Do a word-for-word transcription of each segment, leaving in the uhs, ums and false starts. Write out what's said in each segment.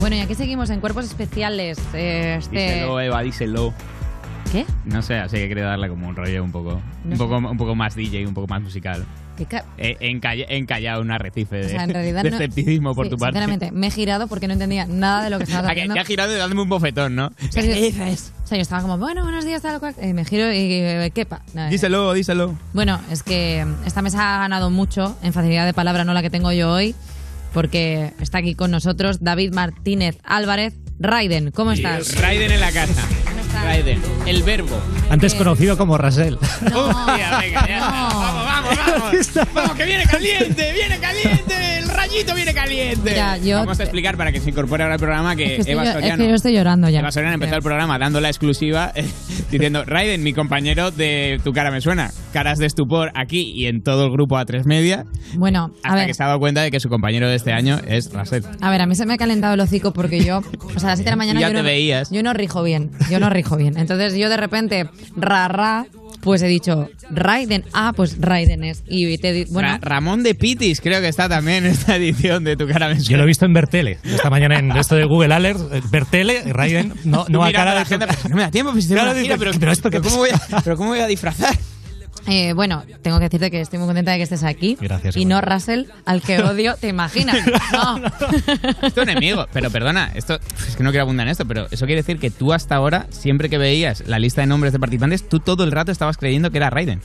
Bueno, y aquí seguimos en Cuerpos Especiales. Eh, este... Díselo, Eva, díselo. ¿Qué? No sé, así que quería darle como un rollo un poco, no un poco, un poco más D J, un poco más musical. Ca... He, he, encalla, he encallado un arrecife de, o sea, en realidad de no... escepticismo por sí, tu parte. Sinceramente, me he girado porque no entendía nada de lo que estaba haciendo. Te has girado y dándome un bofetón, ¿no? O sea, ¿qué dices? O sea, yo estaba como, bueno, buenos días, tal cual. Eh, me giro y eh, ¿qué pa? No, díselo, díselo. Bueno, es que esta mesa ha ganado mucho en facilidad de palabra, no la que tengo yo hoy, porque está aquí con nosotros David Martínez Álvarez. Raiden, ¿cómo estás? Raiden en la casa. Raiden, el verbo. Antes conocido como Rasel. No, Hostia, venga, ya. no. Vamos, vamos, vamos. Vamos, que viene caliente, viene caliente. El rayito viene caliente. Mira, yo Vamos a te... explicar para que se incorpore ahora al programa que, es que Eva yo, Soriano. Es que yo estoy llorando ya. Eva Soriano empezó el programa dando la exclusiva eh, diciendo: Raiden, mi compañero de Tu cara me suena. Caras de estupor aquí y en todo el grupo A tres Media. Bueno, a hasta ver. que se ha dado cuenta de que su compañero de este año es Rasel. A ver, a mí se me ha calentado el hocico porque yo, o sea, a las siete de la mañana ya yo, te no, veías. yo no rijo bien. Yo no rijo bien. Entonces yo de repente, ra, ra, pues he dicho, Raiden, ah, pues Raiden es. Y te di, bueno. Ra Ramón de Pitis creo que está también en esta edición de Tu cara me suena. Yo lo he visto en Bertele, esta mañana en esto de Google Alert, Bertele, Raiden, no, no a cara de gente, pues, no me da tiempo, pues, claro, gira, pero, pero, esto pero, ¿cómo voy a, pero ¿cómo voy a disfrazar? Eh, bueno, tengo que decirte que estoy muy contenta de que estés aquí. Gracias. Y no Russell, al que odio, ¿te imaginas? No. Esto es enemigo. Pero perdona, esto es que no quiero abundar en esto, pero eso quiere decir que tú hasta ahora, siempre que veías la lista de nombres de participantes, tú todo el rato estabas creyendo que era Raiden.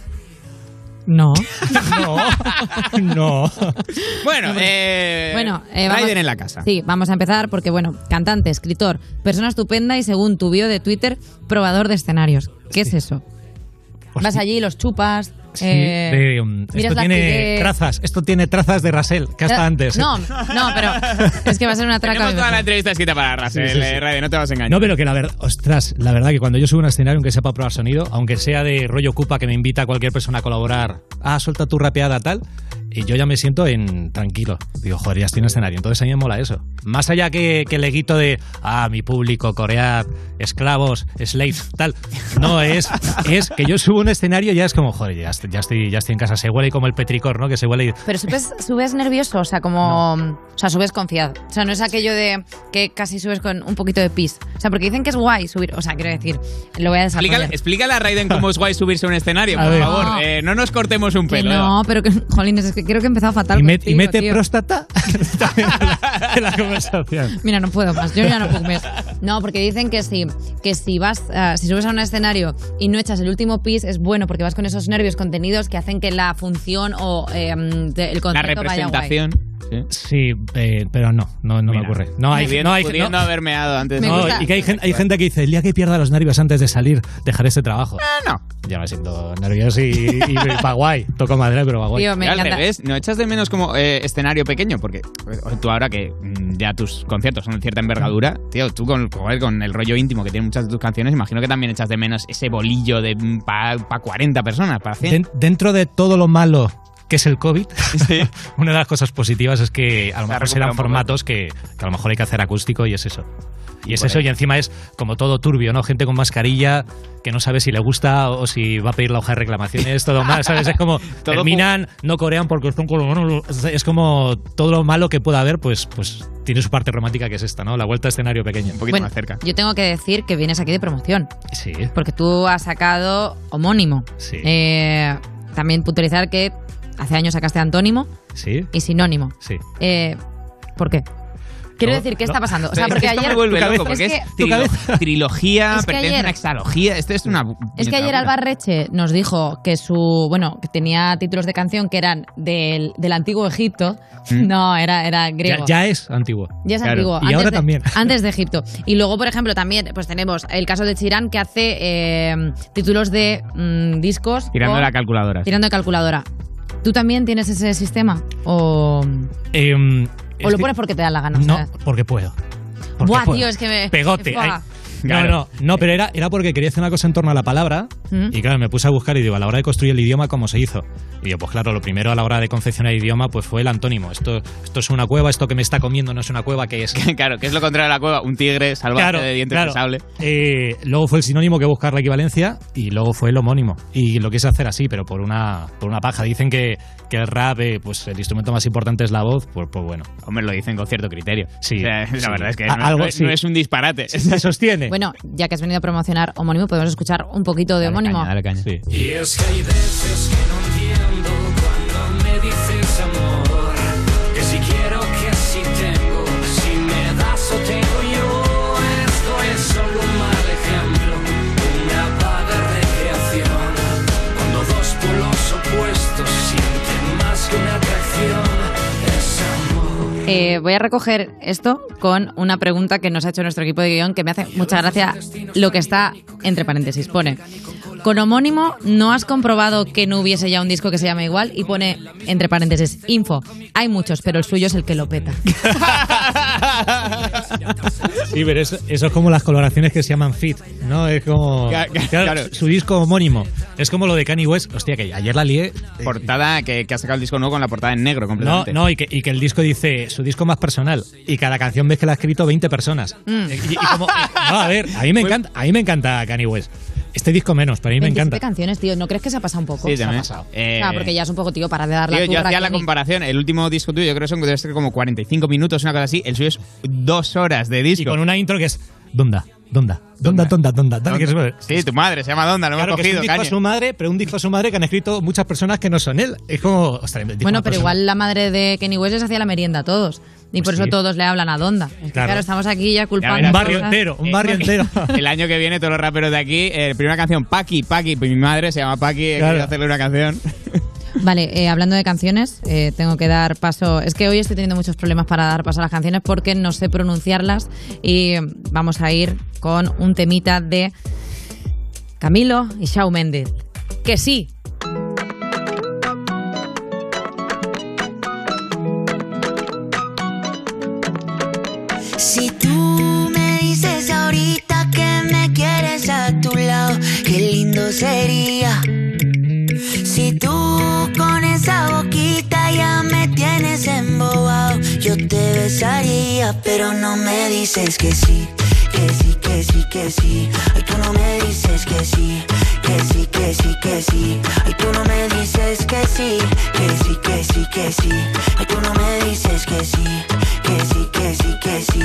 No. No. No. Bueno, eh, bueno eh, vamos, Raiden en la casa. Sí, vamos a empezar porque, bueno, cantante, escritor, persona estupenda y, según tu bio de Twitter, probador de escenarios. ¿Qué sí. es eso? Hostia. Vas allí, los chupas. Sí, eh, de, um, esto tiene de... trazas, esto tiene trazas de Rasel, que hasta antes. ¿eh? No, no, pero es que va a ser una traca. Tenemos toda la entrevista escrita para Rasel, sí, sí, sí. Raiden, no te vas a engañar. No, pero que la verdad, ostras, la verdad que cuando yo subo a un escenario, aunque sea para probar sonido, aunque sea de rollo Cupa que me invita a cualquier persona a colaborar, ah, suelta tu rapeada, tal, y yo ya me siento en tranquilo. Digo, joder, ya estoy en el escenario. Entonces a mí me mola eso. Más allá que, que el leguito de, ah, mi público, coread, esclavos, slaves, tal. No, es, es que yo subo a un escenario y ya es como, joder, ya, ya, estoy, ya estoy en casa. Se huele como el petricor, ¿no? Que se huele y... Pero subes, subes nervioso, o sea, como... No. O sea, subes confiado. O sea, no es aquello de que casi subes con un poquito de pis. O sea, porque dicen que es guay subir... O sea, quiero decir, lo voy a desarrollar. Explícale, explícale a Raiden cómo es guay subirse a un escenario, A por ver. favor. No. Eh, no nos cortemos un pelo. Que no, pero que... Jolines, es que creo que he empezado fatal Y, met, contigo, y mete tío. próstata también en la, en la conversación. Mira, no puedo más, yo ya no puedo más. No, porque dicen que si, que si vas, uh, si subes a un escenario y no echas el último pis, es bueno porque vas con esos nervios contenidos que hacen que la función o eh, de, el concepto La vaya guay. representación. Sí, sí eh, pero no, no, no me ocurre. No hay, bien, no hay, pudiendo no, haber meado antes. Me no, gusta. y que hay, gen- hay gente que dice, el día que pierda los nervios antes de salir, dejaré este trabajo. No, no. Ya me siento nervioso y, y, y va guay. Toco madera, pero va guay. Tío, me Al encanta. revés, ¿no echas de menos como eh, escenario pequeño? Porque pues, tú ahora que mm, ya tus conciertos son de cierta envergadura, tío, tú con, joder, con el rollo íntimo que tienen muchas de tus canciones, imagino que también echas de menos ese bolillo de para pa cuarenta personas, para cien. Den- dentro de todo lo malo que es el COVID, Sí. una de las cosas positivas es que a lo Se ha mejor serán recuperado un poco. formatos que, que a lo mejor hay que hacer acústico y es eso. Y es Por eso, ahí. y encima es como todo turbio, ¿no? Gente con mascarilla que no sabe si le gusta o si va a pedir la hoja de reclamaciones, todo mal, ¿sabes? Es como Todo terminan, no corean porque están con los... Es como todo lo malo que pueda haber, pues, pues tiene su parte romántica que es esta, ¿no? La vuelta a escenario pequeño. Un poquito Bueno, más cerca. yo tengo que decir que vienes aquí de promoción, Sí, porque tú has sacado homónimo. sí, Eh, también puntualizar que hace años sacaste antónimo sí, y sinónimo. sí. Eh, ¿Por qué? Quiero No, decir, ¿qué no. está pasando? O sea, Es que porque esto ayer... me vuelve tu loco, cabeza- porque es es, que- trilo- tu cabeza- trilogía, Es que pertenece ayer- a una exalogía. Esto es una. Es que ayer una Alba Reche nos dijo que su, bueno, que tenía títulos de canción que eran del, del antiguo Egipto. ¿Mm? No, era, era Ya, griego. ya es antiguo. Ya es Claro. antiguo. Y antes ahora de- también. Antes de Egipto. Y luego, por ejemplo, también pues tenemos el caso de Chirán, que hace eh, títulos de mm, discos. Tirando con- de la calculadora. Tirando de calculadora. ¿Tú también tienes ese sistema? ¿O, Eh, o lo pones porque te da la gana? O No, sea, porque puedo. Porque Buah, puedo. tío, es que me... Pegote. Buah. ay. Claro. No, no, no, pero era, era porque quería hacer una cosa en torno a la palabra Mm. Y claro, me puse a buscar y digo, a la hora de construir el idioma, ¿cómo se hizo? Y yo, pues claro, lo primero a la hora de confeccionar el idioma pues fue el antónimo. Esto, esto es una cueva, esto que me está comiendo no es una cueva, ¿qué es? Claro, ¿qué es lo contrario a la cueva? Un tigre salvaje claro, de dientes claro. de sable. Eh, luego fue el sinónimo, que buscar la equivalencia, y luego fue el homónimo. Y lo quise hacer así, pero por una, por una paja. Dicen que, que el rap, eh, pues el instrumento más importante es la voz, pues, pues bueno. Hombre, lo dicen con cierto criterio. Sí. O sea, la sí. verdad es que A, no, algo, no, sí. no es un disparate. Sí, se sostiene. Bueno, ya que has venido a promocionar homónimo, podemos escuchar un poquito de dale homónimo. Caña, dale caña. Sí. Y es que hay veces que no entiendo cuando me dices amor, que si quiero, que si tengo, si me das o tengo yo. Esto es solo un mal ejemplo, una vaga recreación, cuando dos polos opuestos sienten más que una atracción. Es amor. Eh, voy a recoger esto con una pregunta que nos ha hecho nuestro equipo de guión, que me hace mucha gracia lo que está entre paréntesis. Pone: con homónimo, ¿no has comprobado que no hubiese ya un disco que se llame igual? Y pone, entre paréntesis, info. Hay muchos, pero el suyo es el que lo peta. Sí, pero eso, eso es como las coloraciones que se llaman fit, ¿no? Es como... Claro, Claro, claro. su disco homónimo. Es como lo de Kanye West. Hostia, que ayer la lié. Portada que, que ha sacado el disco nuevo con la portada en negro No, completamente. no, y que, y que el disco dice su disco más personal. Y cada canción ves que la ha escrito veinte personas. Mm. Y, y como, no, a ver, a mí me encanta, a mí me encanta Kanye West. Este disco menos, pero a mí me veintisiete encanta. canciones, tío. ¿No crees que se ha pasado un poco? Sí, Se ha también. pasado. Eh, Ah, porque ya es un poco, tío, para de dar la Tío, yo turra hacía la aquí. comparación. El último disco tuyo, yo creo que son debe ser como cuarenta y cinco minutos, una cosa así. El suyo es dos horas de disco. Y con una intro que es Donda, Donda, Donda, Donda, Donda. Donda, que es- Sí, tu madre se llama Donda, lo Claro, hemos que es un cogido, disco a caña. su madre, pero un disco a su madre que han escrito muchas personas que no son él. Es como... ostras, el disco Bueno, más pero personal. igual la madre de Kanye West les hacía la merienda a todos. Y por Pues eso sí. todos le hablan a Donda. Es que, Claro. claro, estamos aquí ya culpando. verás, Un barrio cosas. entero, un Eh, barrio entero. El año que viene, todos los raperos de aquí, eh, primera canción, Paqui, Paqui. Pues mi madre se llama Paqui, he Claro. querido hacerle una canción. Vale, eh, hablando de canciones, eh, tengo que dar paso. Es que hoy estoy teniendo muchos problemas para dar paso a las canciones porque no sé pronunciarlas. Y vamos a ir con un temita de Camilo y Shawn Mendes. Que sí. Si tú me dices ahorita que me quieres a tu lado, qué lindo sería. Si tú con esa boquita ya me tienes embobado, yo te besaría, pero no me dices que sí, que sí, que sí, que sí. Ay, tú no me dices que sí, que sí, que sí, que sí. Ay, tú no me dices que sí, que sí, que sí, que sí. Ay, tú no me dices que sí, que sí, que sí, que sí.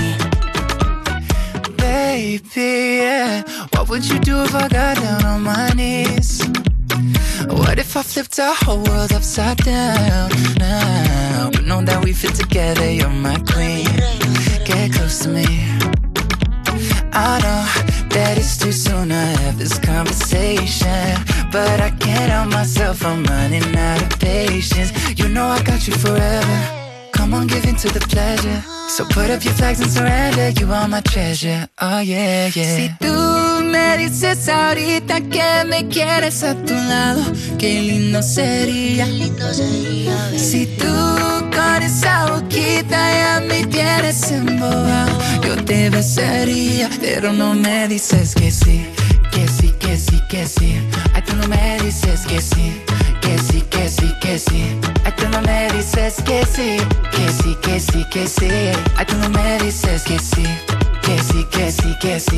Baby, yeah. What would you do if I got down on my knees? What if I flipped our whole world upside down now? But know that we fit together, you're my queen. Get close to me. I know that it's too soon to have this conversation, but I can't help myself from running out of patience. You know I got you forever. Come on, give in to the pleasure. So put up your flags and surrender. You are my treasure. Oh yeah, yeah. Si tú me dices ahorita que me quieres a tu lado, qué lindo sería. Qué lindo sería, baby. Si tú con esa boquita ya me tienes embobado, yo te besaría, pero no me dices que sí, que sí, que sí, que sí. Ay, tú no me dices que sí, que sí, que sí, que sí. Ay, tú no me dices que sí, que sí, que sí, que sí. Ay, tú no me dices que sí, que sí, que sí, que sí.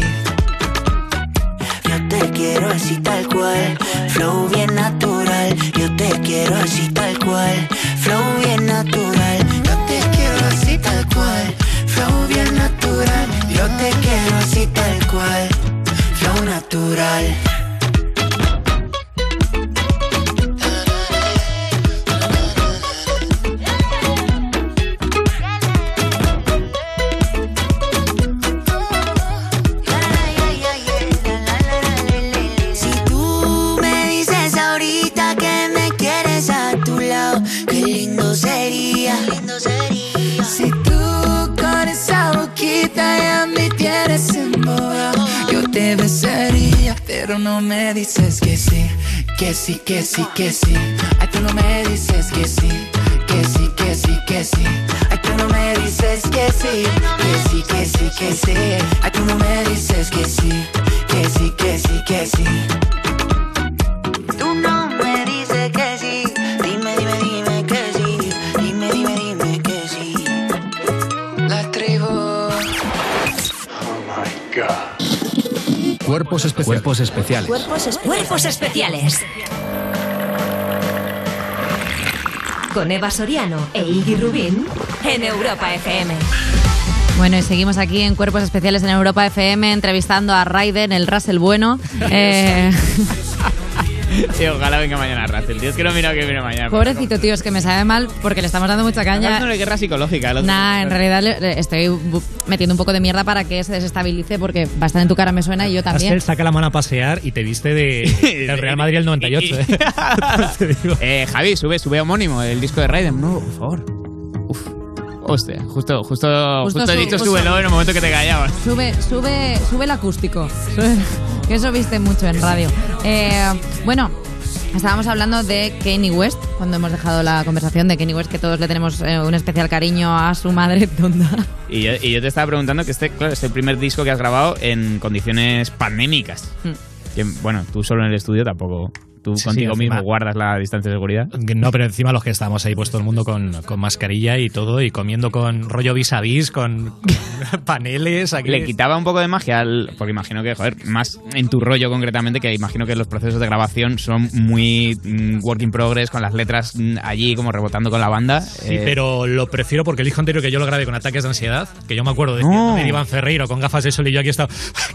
Yo te quiero así tal cual, flow bien natural. Yo te quiero así tal cual, flow bien natural. Yo te quiero así tal cual, flow bien natural. Yo te quiero así tal cual, flow natural. Si tú me dices ahorita que me quieres a tu lado, qué lindo sería. Si tú con esa boquita ya me tienes embobado, yo te besaría, pero no me dices que sí, que sí, que sí, que sí. Ay, tú no me dices que sí, que sí, que sí, que sí. Ay, tú no me dices que sí, que sí, que sí, que sí. Ay, tú no me dices que sí, que sí, que sí, que sí. Cuerpos especiales. Cuerpos especiales. Cuerpos, es- Cuerpos especiales. Con Eva Soriano e Iggy Rubín en Europa F M. Bueno, y seguimos aquí en Cuerpos Especiales en Europa F M entrevistando a Raiden, el Russell bueno. Eh... Sí, ojalá venga mañana Russell, tío. Es que no mira que viene mañana. Pobrecito, tío, es que me sabe mal porque le estamos dando mucha caña. Es una guerra psicológica. el otro. Nah, en realidad le, le estoy bu- metiendo un poco de mierda para que se desestabilice porque bastante en tu cara me suena y yo también. Él saca la mano a pasear y te viste de, del Real Madrid el noventa y ocho. ¿eh? Te digo. Eh, Javi, sube, sube homónimo, el disco de Raiden. No, por favor. Uf. Hostia, justo, justo, justo, Justo he su- dicho justo- súbelo en el momento que te callabas. Sube, sube, sube el acústico. Sube- que eso viste mucho en radio. Eh, bueno, estábamos hablando de Kanye West, cuando hemos dejado la conversación de Kanye West, que todos le tenemos eh, un especial cariño a su madre tonta. Y yo, y yo te estaba preguntando que este, claro, es el primer disco que has grabado en condiciones pandémicas. Mm. Que, bueno, tú solo en el estudio tampoco. Tú Sí, contigo sí, mismo encima. guardas la distancia de seguridad. No, pero encima los que estábamos ahí, pues todo el mundo con, con mascarilla y todo, y comiendo con rollo vis a vis, con, con paneles. Aquí. Le quitaba un poco de magia, al, porque imagino que, joder, más en tu rollo concretamente, que imagino que los procesos de grabación son muy mm, work in progress, con las letras mm, allí como rebotando con la banda. Sí, Eh, pero lo prefiero porque el disco anterior que yo lo grabé con ataques de ansiedad, que yo me acuerdo de No. de Iván Ferreiro con gafas de sol y yo aquí he estado.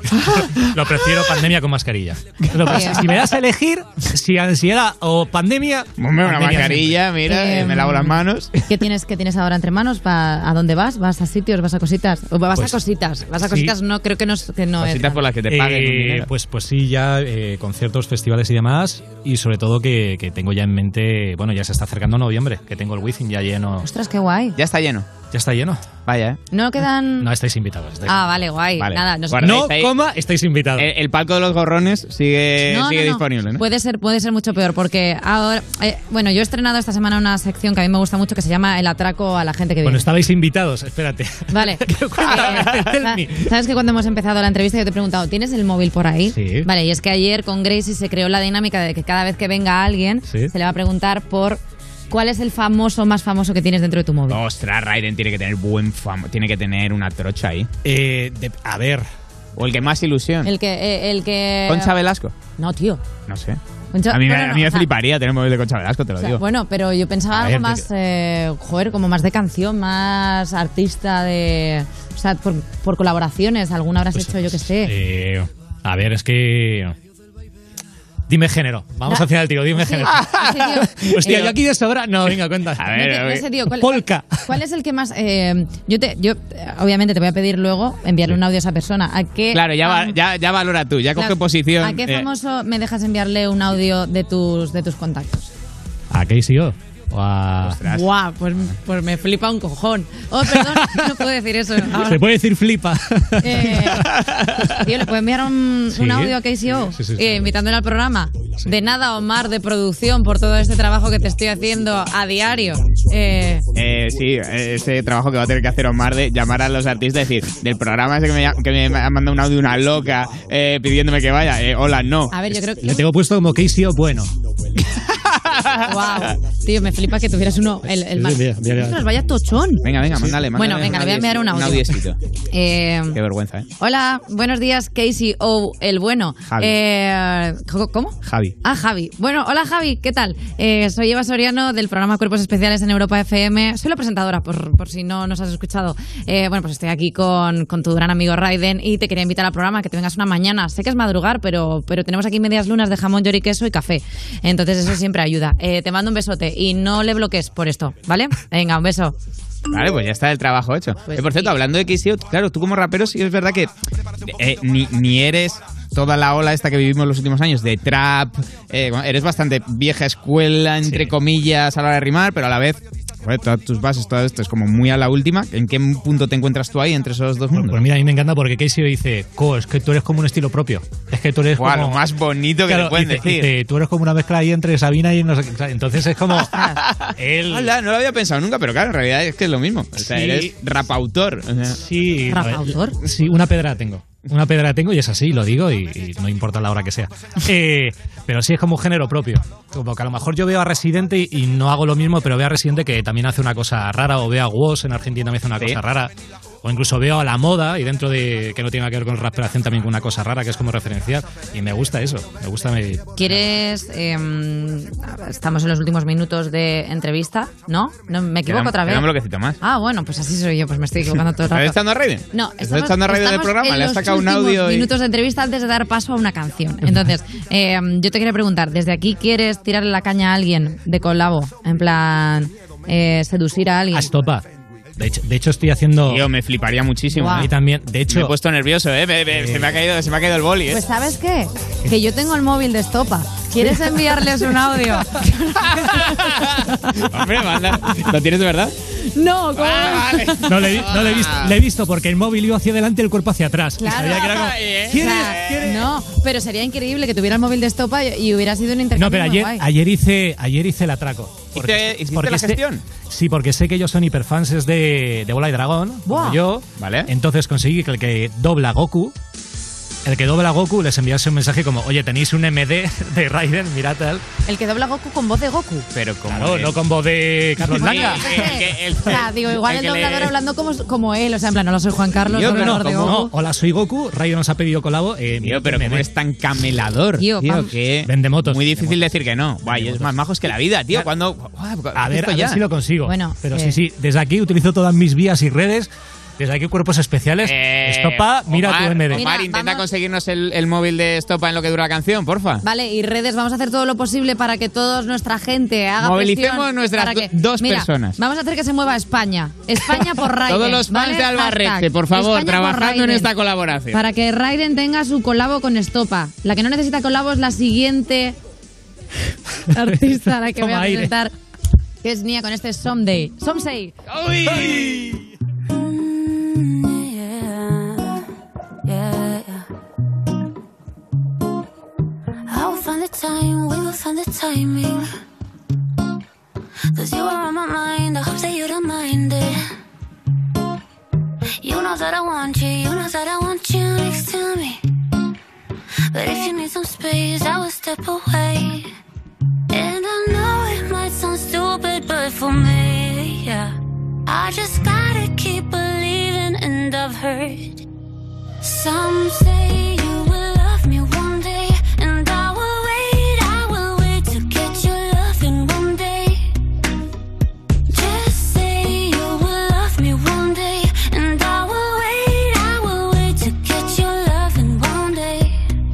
Lo prefiero pandemia con mascarilla. Lo pre- si me das a elegir, si ansiedad o pandemia. Hombre, una pandemia mascarilla, mira, Eh, eh, me lavo las manos. ¿Qué tienes, qué tienes ahora entre manos? ¿Pa- ¿A dónde vas? ¿Vas a sitios? ¿Vas a cositas? ¿O vas Pues, a cositas? ¿Vas a sí. cositas? No, creo que no, es- que no es. Cositas por las que te paguen. con Eh, dinero. pues, pues sí, ya eh, conciertos, festivales y demás. Y sobre todo que, que tengo ya en mente. Bueno, ya se está acercando noviembre, que tengo el Wizzing ya lleno. Ostras, qué guay. Ya está lleno. Ya está lleno. Vaya, ¿eh? No quedan. No estáis invitados. estáis Ah, vale, guay. Vale. Nada, no sé. Guarda, No, Estáis- coma, estáis invitados. El, el palco de los gorrones sigue, No, sigue no, no. disponible, ¿no? Puede ser, puede ser mucho peor porque ahora, eh, bueno, yo he estrenado esta semana una sección que a mí me gusta mucho que se llama El atraco a la gente que Bueno, viene. estabais invitados, espérate. Vale. Cuéntame, Eh, tell sa- me. Sabes que cuando hemos empezado la entrevista yo te he preguntado, ¿tienes el móvil por ahí? Sí. Vale, y es que ayer con Gracie se creó la dinámica de que cada vez que venga alguien Sí. se le va a preguntar por cuál es el famoso más famoso que tienes dentro de tu móvil. Ostras, Raiden tiene que tener buen fama, tiene que tener una trocha ahí. Eh, de- a ver. O el que más ilusión. El que, eh, el que. Concha Velasco. No, tío. No sé. Concha- A mí, me- bueno, a no, mí me o sea, fliparía tener el móvil de Concha Velasco, te lo o sea, digo. bueno, pero yo pensaba A algo ver, más, de- eh, joder, como más de canción, más artista de. O sea, por, por colaboraciones, alguna habrás Pues, hecho, yo que sé. eh, a ver, es que. Dime género. Vamos Da- hacia el tiro, dime Sí, género. ese tío- Hostia, eh, yo aquí de sobra. No, venga, cuenta. A no ver, te- a no ver. sé, tío, ¿cuál, Polka. ¿Cuál es el que más? eh, yo te, yo eh, obviamente te voy a pedir luego enviarle un audio a esa persona. ¿A qué? Claro, ya, va- fam- ya, ya valora tú, ya coge claro, posición. ¿A qué eh, famoso me dejas enviarle un audio de tus de tus contactos? ¿A qué sí yo? O a... Ostras. Guau, pues, pues me flipa un cojón. Oh, perdón, no puedo decir eso. Ahora. Se puede decir flipa. Eh, tío, ¿le puedo enviar un, Sí. un audio a K C O? Sí, sí, sí. Eh, invitándole al programa. De nada, Omar, de producción, por todo este trabajo que te estoy haciendo a diario. Eh, Eh, sí, ese trabajo que va a tener que hacer Omar de llamar a los artistas y decir, del programa ese que me, ll- que me ha mandado un audio una loca eh, pidiéndome que vaya, eh, hola, no. a ver, yo creo que... Le tengo puesto como Casey o bueno. Wow. Tío, me flipa que tuvieras uno... El, el Sí, más... sí, mira, mira, mira. Ostras, vaya tochón. Venga, venga, mándale, mándale. Bueno, venga, le voy a enviar un audio. Un audio escrito. Eh, Qué vergüenza, ¿eh? hola, buenos días, Casey O, el bueno. Javi. Eh, ¿Cómo? Javi. Ah, Javi. Bueno, hola Javi, ¿qué tal? Eh, soy Eva Soriano del programa Cuerpos Especiales en Europa F M. Soy la presentadora, por, por si no nos has escuchado. Eh, bueno, pues estoy aquí con, con tu gran amigo Raiden y te quería invitar al programa, que te vengas una mañana. Sé que es madrugar, pero, pero tenemos aquí medias lunas de jamón, york y queso y café. Entonces eso siempre ayuda. Eh, te mando un besote y no le bloques por esto, ¿vale? Venga, un beso. Vale, pues ya está el trabajo hecho. Pues Eh, por cierto, sí. hablando de K C O, claro, tú como rapero sí es verdad que eh, ni, ni eres toda la ola esta que vivimos los últimos años de trap, eh, bueno, eres bastante vieja escuela, entre Sí. comillas, a la hora de rimar, pero a la vez, joder, todas tus bases, todo esto es como muy a la última. ¿En qué punto te encuentras tú ahí entre esos dos Bueno, mundos? pues mira, a mí me encanta porque Casey dice, co, es que tú eres como un estilo propio. Es que tú eres Guau, como... lo más bonito que Claro, te pueden dice- decir. dice, tú eres como una mezcla ahí entre Sabina y no sé qué. Entonces es como... él... Hola, no lo había pensado nunca, pero claro, en realidad es que es lo mismo. O sea, Sí. eres rapautor. O sea, Sí, ¿Rap a ver, autor? Sí, una pedra tengo. Una pedra tengo y es así, lo digo, y, y no importa la hora que sea. Eh, pero sí es como un género propio. Como que a lo mejor yo veo a Residente y, y no hago lo mismo, pero veo a Residente que también hace una cosa rara, o veo a Woz en Argentina también hace una Sí. cosa rara. o incluso veo a la moda y dentro de que no tiene nada que ver con respiración también con una cosa rara que es como referenciar y me gusta eso, me gusta. Me... ¿Quieres? Eh, estamos en los últimos minutos de entrevista, ¿no? ¿No me equivoco Quedam- otra vez? quedame lo que cito más. Ah, bueno, pues así soy yo, pues me estoy equivocando todo el rato. ¿Estás echando a Raiden? No, ¿Estás echando a Raiden del programa? Le has sacado un audio y... minutos de entrevista antes de dar paso a una canción. Entonces, eh, yo te quería preguntar, ¿desde aquí quieres tirarle la caña a alguien de colabo? En plan, eh, seducir a alguien. A Estopa. De hecho, de hecho, estoy haciendo... Tío, me fliparía muchísimo. Guau. A mí también. De hecho... Me he puesto nervioso, ¿eh? Me- me- Eh. Se, me ha caído, se me ha caído el boli, ¿eh? Pues ¿sabes qué? Que yo tengo el móvil de Estopa. ¿Quieres enviarles un audio? Hombre, manda. ¿Lo tienes de verdad? No, ¿cómo? Ah, vale. No le, he vi- no le he visto, le he visto porque el móvil iba hacia adelante y el cuerpo hacia atrás. Y Claro. sabía que era como, ¿Eh? O ¿quieres? sea, ¿Quieres? no, pero sería increíble que tuviera el móvil de Estopa y, y hubiera sido un intercambio No, pero muy ayer, guay. ayer hice ayer hice el atraco. ¿Hiciste- hiciste la sé- gestión? sí, porque sé que ellos son hiperfans de, de Bola y Dragón, Buah. como yo. Vale. Entonces conseguí que el que dobla a Goku, el que dobla a Goku les enviase un mensaje como, oye, tenéis un M D de Raiden, mirad tal. El que dobla a Goku con voz de Goku. Pero como... Claro, el- no con voz de Carlos Bueno, Langa. el que- el- O sea, digo, igual el, el que le- doblador hablando como, como él. O sea, en plan, no soy Juan Carlos, Tío, doblador pero de ¿cómo? Goku. No, hola, soy Goku, Raiden nos ha pedido colabo. Eh, Tío, pero M D. como eres tan camelador, Tío, tío, vamos. que... Vende motos. Muy Vende difícil motos. decir que no. Guay, es motos. más majos que la vida, tío. Cuando... Guau, A ver, esto a ver ya. si lo consigo. Bueno, pero eh. sí, sí, desde aquí utilizo todas mis vías y redes. Desde aquí, cuerpos especiales. Eh, Estopa, mira Omar, tu M D. Omar, Mira, intenta vamos- conseguirnos el, el móvil de Estopa en lo que dura la canción, porfa. Vale, y redes, vamos a hacer todo lo posible para que toda nuestra gente haga Movilicemos presión nuestras para que- do- dos Mira, personas. Vamos a hacer que se mueva España. España por Raiden. Todos los fans ¿vale? de Albarrete, Hashtag, por favor, España por trabajando en Raiden. esta colaboración. Para que Raiden tenga su colabo con Estopa. La que no necesita colabo es la siguiente artista a la que voy Toma a aire. presentar, que es Nia con este Someday. Someday. ¡Uy! Yeah, yeah. I will find the time, we will find the timing. Cause you are on my mind, I hope that you don't mind it. You know that I want you, you know that I want you next to me. But if you need some space, I will step away. And I know it might sound stupid, but for me, yeah, I just gotta keep believing, and I've heard some say you will love me one day, and I will wait, I will wait to get your loving one day. Just say you will love me one day, and I will wait, I will wait to get your loving one day.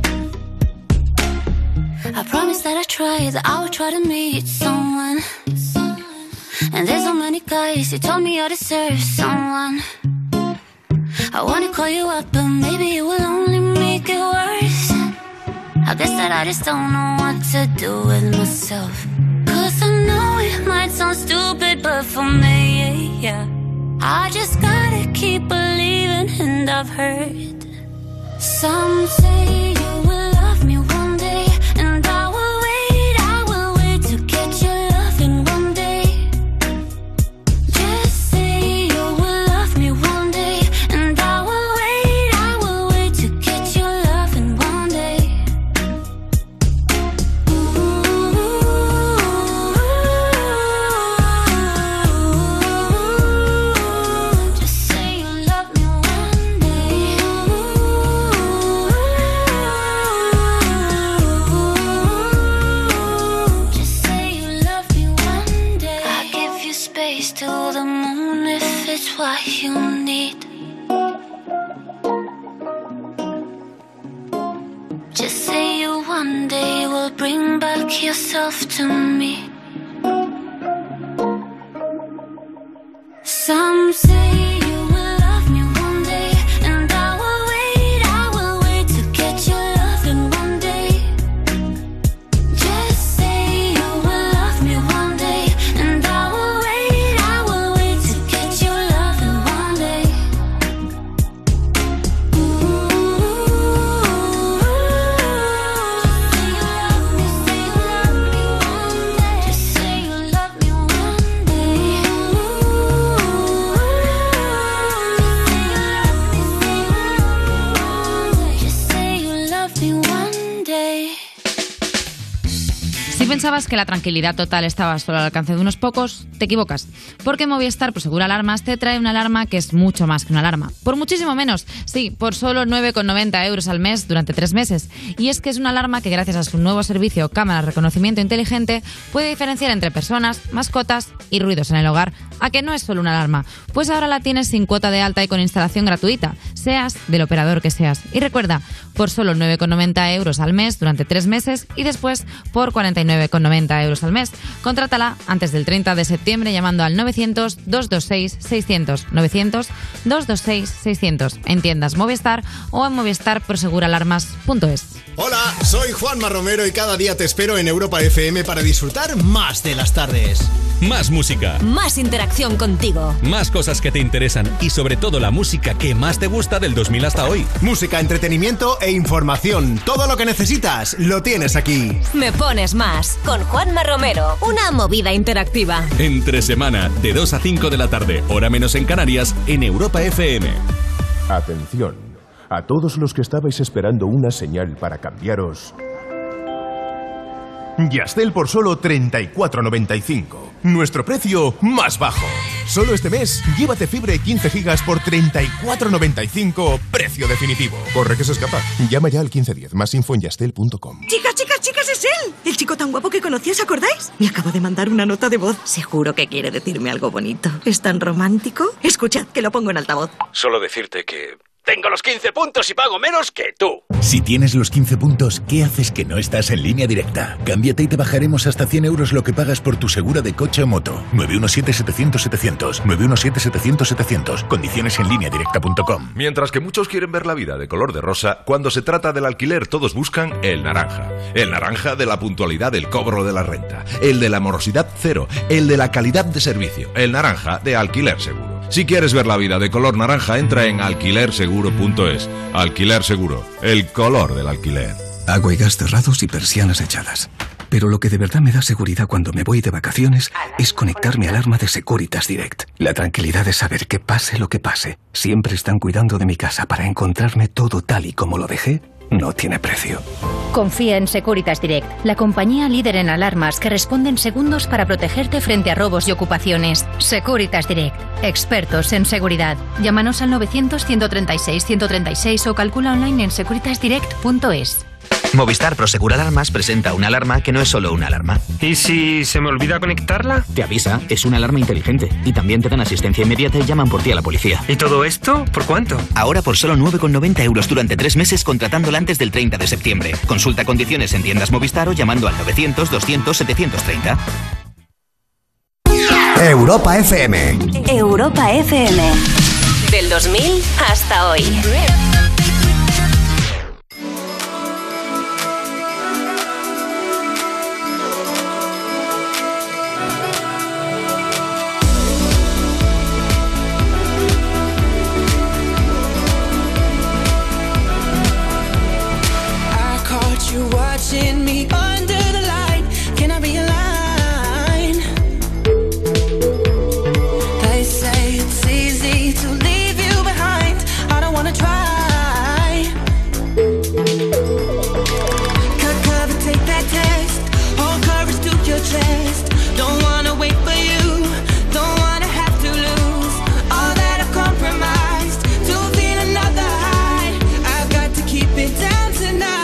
I promise that I try, that I will try to meet someone. And there's so many guys who told me I deserve someone. I wanna call you up, but maybe it will only make it worse. I guess that I just don't know what to do with myself. Cause I know it might sound stupid, but for me, yeah, I just gotta keep believing, and I've heard some say you will love me one day, and I will wait, I will wait to get your loving one day. Just say you will love me one day, and I will wait, I will wait to get your loving one day. Ooh, just say you love me one day. Just say you love me one day. I give you space to the moon if it's what you need. Just say you one day will bring back yourself to me. Some say you will love me one day, and I will wait, I will wait to get your loving one day. Just say you will love me one day, and I will wait, I will wait to get your loving one day. pensabas que la tranquilidad total estaba solo al alcance de unos pocos? Te equivocas, porque Movistar Prosegur Alarmas te trae una alarma que es mucho más que una alarma. Por muchísimo menos, sí, por solo nueve con noventa euros al mes durante tres meses. Y es que es una alarma que gracias a su nuevo servicio cámara de reconocimiento inteligente puede diferenciar entre personas, mascotas y ruidos en el hogar. ¿A que no es solo una alarma? Pues ahora la tienes sin cuota de alta y con instalación gratuita, seas del operador que seas. Y recuerda, por solo nueve con noventa euros al mes durante tres meses y después por cuarenta y nueve con noventa euros al mes. Contrátala antes del treinta de septiembre llamando al novecientos, dos dos seis, seiscientos, novecientos, dos dos seis, seiscientos en tiendas Movistar o en movistar prosegur alarmas punto es. Hola, soy Juanma Romero y cada día te espero en Europa F M para disfrutar más de las tardes. Más música. Más interacción contigo. Más cosas que te interesan y sobre todo la música que más te gusta del dos mil hasta hoy. Música, entretenimiento e información. Todo lo que necesitas lo tienes aquí. Me pones más con Juanma Romero. Una movida interactiva. Entre semana, de dos a cinco de la tarde, hora menos en Canarias, en Europa F M. Atención, a todos los que estabais esperando una señal para cambiaros. Yastel por solo treinta y cuatro noventa y cinco. Nuestro precio más bajo. Solo este mes, llévate fibra y quince gigas por treinta y cuatro noventa y cinco. Precio definitivo. Corre que se escapa. Llama ya al quince diez. Más info en yastel punto com. Chicas, chicas, chicas, es él. El chico tan guapo que conocí, ¿os acordáis? Me acaba de mandar una nota de voz. Seguro que quiere decirme algo bonito. ¿Es tan romántico? Escuchad, que lo pongo en altavoz. Solo decirte que... tengo los quince puntos y pago menos que tú. Si tienes los quince puntos, ¿qué haces que no estás en Línea Directa? Cámbiate y te bajaremos hasta cien euros lo que pagas por tu segura de coche o moto. nueve uno siete, setecientos, setecientos. nueve uno siete, setecientos, setecientos. Condiciones en línea directa punto com. Mientras que muchos quieren ver la vida de color de rosa, cuando se trata del alquiler todos buscan el naranja. El naranja de la puntualidad del cobro de la renta. El de la morosidad cero. El de la calidad de servicio. El naranja de Alquiler Seguro. Si quieres ver la vida de color naranja, entra en alquiler seguro punto es. Alquiler Seguro, el color del alquiler. Agua y gas cerrados y persianas echadas. Pero lo que de verdad me da seguridad cuando me voy de vacaciones es conectar mi alarma de Securitas Direct. La tranquilidad de saber que pase lo que pase, siempre están cuidando de mi casa para encontrarme todo tal y como lo dejé, no tiene precio. Confía en Securitas Direct, la compañía líder en alarmas que responde en segundos para protegerte frente a robos y ocupaciones. Securitas Direct, expertos en seguridad. Llámanos al novecientos, ciento treinta y seis, ciento treinta y seis o calcula online en securitas direct punto es. Movistar Prosegur Alarmas presenta una alarma que no es solo una alarma. ¿Y si se me olvida conectarla? Te avisa, es una alarma inteligente. Y también te dan asistencia inmediata y llaman por ti a la policía. ¿Y todo esto por cuánto? Ahora por solo nueve con noventa euros durante tres meses contratándola antes del treinta de septiembre. Consulta condiciones en tiendas Movistar o llamando al novecientos, doscientos, setecientos treinta. Europa F M. Europa F M. Del dos mil hasta hoy. Watching me under the light, can I be a line? They say it's easy to leave you behind. I don't wanna try. Cut cover, take that test. Hold courage to your chest. Don't wanna wait for you. Don't wanna have to lose all that I've compromised to feel another high. I've got to keep it down tonight.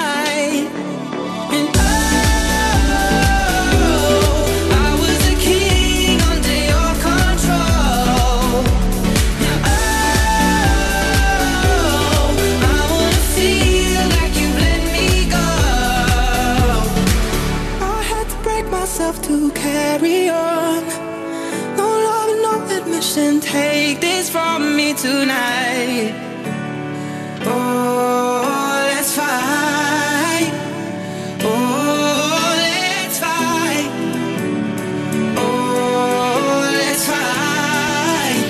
To carry on, no love, no admission. Take this from me tonight. Oh, let's fight. Oh, let's fight. Oh, let's fight.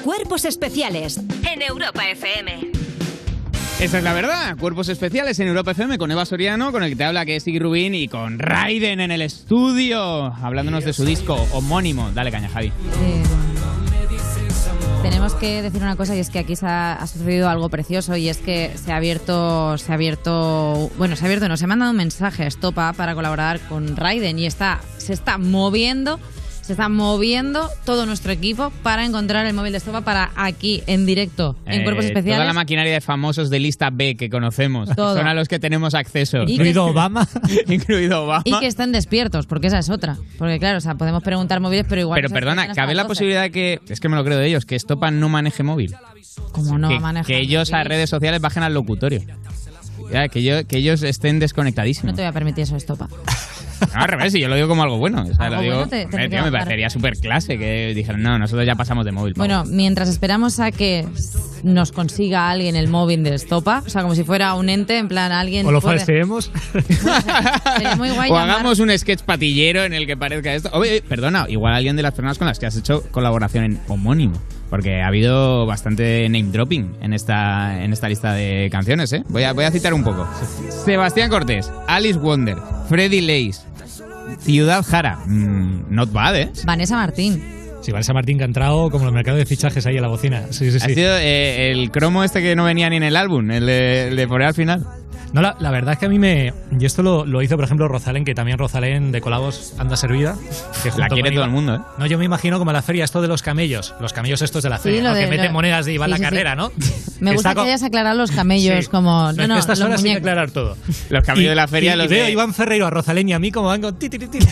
Cuerpos Especiales en Europa F M. Esa es la verdad. Cuerpos Especiales en Europa F M con Eva Soriano, con el que te habla, que es Iggy Rubín, y con Raiden en el estudio, hablándonos de su disco homónimo. Dale caña, Javi. Eh, tenemos que decir una cosa, y es que aquí se ha, ha sucedido algo precioso, y es que se ha abierto, se ha abierto, bueno, se ha abierto, no, se ha mandado un mensaje a Estopa para colaborar con Raiden, y está, se está moviendo, se está moviendo todo nuestro equipo para encontrar el móvil de Estopa para aquí, en directo, en Eh, Cuerpos Especiales. Toda la maquinaria de famosos de lista B que conocemos, Todo. son a los que tenemos acceso. Y Incluido que- Obama. Incluido Obama. Y que estén despiertos, porque esa es otra. Porque claro, o sea, podemos preguntar móviles, pero igual... Pero no se perdona, despiertan cabe hasta la las doce. posibilidad de que, es que me lo creo de ellos, que Estopa no maneje móvil. Como no que, maneja que ellos a móvil. redes sociales bajen al locutorio. Ya, que, yo, que ellos estén desconectadísimos. No te voy a permitir eso, Estopa. No, al revés, y yo lo digo como algo bueno. O sea, Algo lo digo, bueno te- hombre, te tío, me bajar. parecería súper clase que dijeran, no, nosotros ya pasamos de móvil. pavo". Bueno, mientras esperamos a que nos consiga alguien el móvil de Estopa, o sea, como si fuera un ente, en plan, alguien... O lo puede- falseemos. Sería muy guay O llamar- hagamos un sketch patillero en el que parezca esto. Oye, perdona, igual alguien de las personas con las que has hecho colaboración en homónimo. Porque ha habido bastante name dropping en esta, en esta lista de canciones, ¿eh? Voy a, voy a citar un poco. Sebastián Cortés, Alice Wonder, Freddy Lace, Ciudad Jara. Mm, not bad, ¿eh? Vanessa Martín. Sí, Vanessa Martín que ha entrado como el mercado de fichajes ahí en la bocina. Sí, sí, Ha sí. sido eh, el cromo este que no venía ni en el álbum, el de, el de poner al final. No, la, la verdad es que a mí me... Y esto lo, lo hizo, por ejemplo, Rosalén, que también Rosalén de colabos anda servida. Que La junto quiere con todo Iba- el mundo, ¿eh? No, yo me imagino como la feria, esto de los camellos. Los camellos estos de la Sí, feria, lo ¿no? de- que meten lo- monedas y van sí, la sí, sí. carrera, ¿no? Me gusta Está que co- hayas aclarado los camellos, Sí. como... No, no, Estas los horas hay que muñecos. aclarar todo. Los camellos Y- de la feria, y, los y veo de- a Iván Ferreiro, a Rosalén y a mí como van con ti, ti, ti, ti.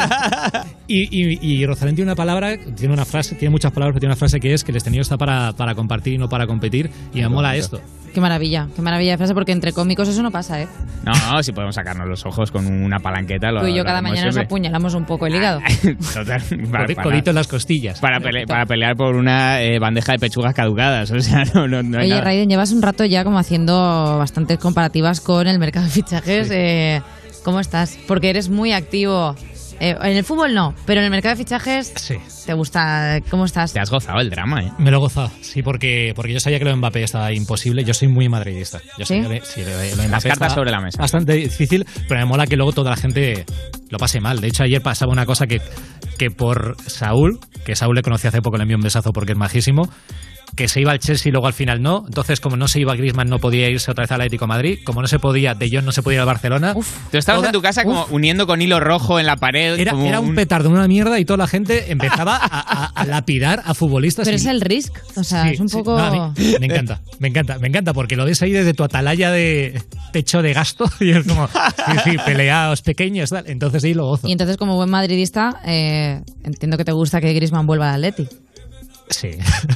y, y, y Rosalén tiene una palabra, tiene una frase, tiene muchas palabras, pero tiene una frase que es que el escenario está para, para compartir y no para competir, y me mola esto. Qué maravilla, qué maravilla de frase, porque entre cómicos eso no pasa, ¿eh? No, si podemos sacarnos los ojos con una palanqueta. Lo, Tú y yo lo cada hacemos mañana nos siempre. apuñalamos un poco el hígado. Total, para, Codi- para- Codito en las costillas. para pele- para pelear por una eh, bandeja de pechugas caducadas. O sea, no, no, no hay Oye, nada. Raiden, llevas un rato ya como haciendo bastantes comparativas con el mercado de fichajes. Eh, ¿Cómo estás? Porque eres muy activo. Eh, en el fútbol no, pero en el mercado de fichajes Sí. te gusta. ¿Cómo estás? Te has gozado el drama, ¿eh? Me lo he gozado, sí, porque, porque yo sabía que lo de Mbappé estaba imposible. Yo soy muy madridista. Yo ¿Sí? sabía que- sí, lo de- lo de Las Mbappé cartas estaba sobre la mesa. Bastante difícil, pero me mola que luego toda la gente lo pase mal. De hecho, ayer pasaba una cosa que, que por Saúl, que Saúl le conocí hace poco, le envió un besazo porque es majísimo, que se iba al Chelsea y luego al final no. Entonces, como no se iba Griezmann, no podía irse otra vez al Atlético de Madrid. Como no se podía, De Jong no se podía ir al Barcelona. Tú estabas Toda- en tu casa como uniendo con hilo rojo en la pared. Era, como era un petardo, una mierda, y toda la gente empezaba a, a- a lapidar a futbolistas. Pero y- es el Risk, o sea, Sí, es un sí. poco... No, a mí me encanta, me encanta, me encanta, porque lo ves ahí desde tu atalaya de techo de gasto y es como, sí, sí, peleados pequeños, tal. Entonces ahí lo gozo. Y entonces, como buen madridista, eh, entiendo que te gusta que Griezmann vuelva al Atleti. Sí.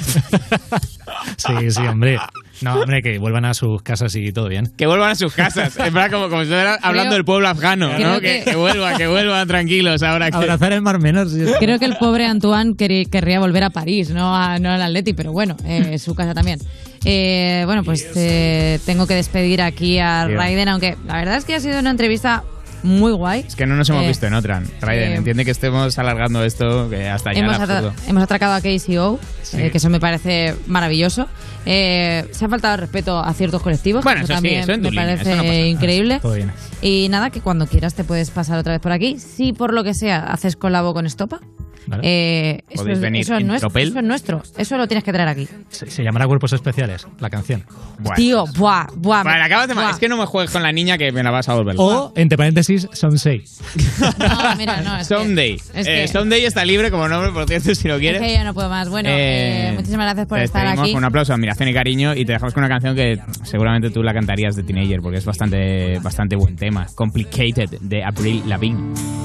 sí, sí, hombre. No, hombre, que vuelvan a sus casas y todo bien. Que vuelvan a sus casas. En verdad, como, como si estuvieran hablando del pueblo afgano, creo ¿no? Que, que- que vuelvan, que vuelvan tranquilos ahora que... Abrazar el Mar Menor. sí. Creo que el pobre Antoine querría, querría volver a París, no, a- no al Atleti, pero bueno, eh, es su casa también. Eh, bueno, pues eh, tengo que despedir aquí a Tío. Raiden, aunque la verdad es que ha sido una entrevista muy guay. Es que no nos hemos Eh, visto en otra. Raiden, eh, entiende que estemos alargando esto que hasta ya Hemos, era atra- absurdo. hemos atracado a K C O, Sí. eh, que eso me parece maravilloso. Eh, se ha faltado el respeto a ciertos colectivos, Bueno, que eso sí, también eso en tu me línea, parece eso no pasa nada. increíble. Todo bien. Y nada, que cuando quieras te puedes pasar otra vez por aquí. Si por lo que sea haces colabo con Estopa, Vale. eh, eso, Podéis es, venir eso es en nuestro, tropel. eso es nuestro. Eso lo tienes que traer aquí. Se, se llamará Cuerpos Especiales, la canción. Bueno. Tío, buah, buah. Vale, acabas de ma- buah. Es que no me juegues con la niña que me la vas a volver. O, entre paréntesis, Someday. No, mira, no, es que- Someday. es Eh, que- Someday está libre como nombre, por cierto, si lo Es quieres. que ya no puedo más. Bueno, Eh, eh, muchísimas gracias por te estar despedimos aquí. con un aplauso, admiración y cariño, y te dejamos con una canción que seguramente tú la cantarías de Teenager porque es bastante, bastante buen tema. Complicated, de Avril Lavigne.